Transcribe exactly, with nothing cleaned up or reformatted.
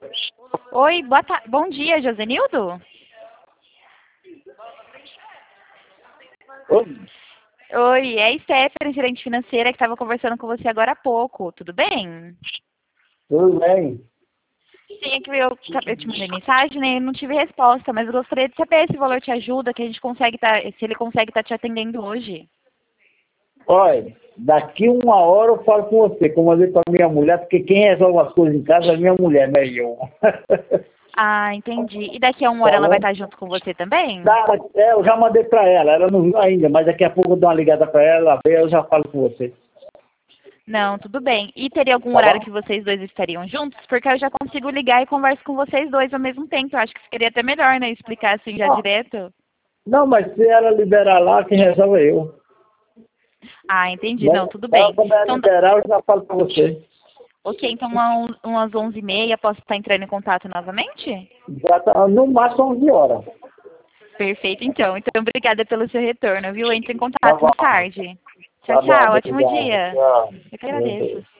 Oi, boa ta... bom dia, Josenildo? Oi, Oi, é a Stephanie, gerente financeira, que estava conversando com você agora há pouco, tudo bem? tudo bem? Sim, é que eu, eu te mandei mensagem, né? Eu não tive resposta, mas eu gostaria de saber se o valor te ajuda, que a gente consegue tá, se ele consegue estar te atendendo hoje. Olha, daqui uma hora eu falo com você, como eu falei com a minha mulher, porque quem resolve as coisas em casa é a minha mulher, não é eu. Ah, entendi. E daqui a uma hora Tá ela vai bom? estar junto com você também? Tá, é, eu já mandei pra ela, ela não viu ainda, mas daqui a pouco eu dou uma ligada pra ela, ela vê, eu já falo com você. Não, tudo bem. E teria algum Tá horário bom? que vocês dois estariam juntos? Porque eu já consigo ligar e converso com vocês dois ao mesmo tempo. Eu acho que seria até melhor, né? Explicar assim já Não, direto. não, mas se ela liberar lá, quem resolve é eu. Ah, entendi. Né? Não, tudo Ela, bem. quando ela Então, liberar, eu já falo com você. ok, então uma- umas onze e meia posso estar entrando em contato novamente? Já tá, no máximo onze horas. Perfeito, então. Então, obrigada pelo seu retorno, viu? Entre em Tá contato bom, mais tarde. Tchau, tá bom, tchau. Ótimo obrigado. dia. Tchau. Eu que agradeço.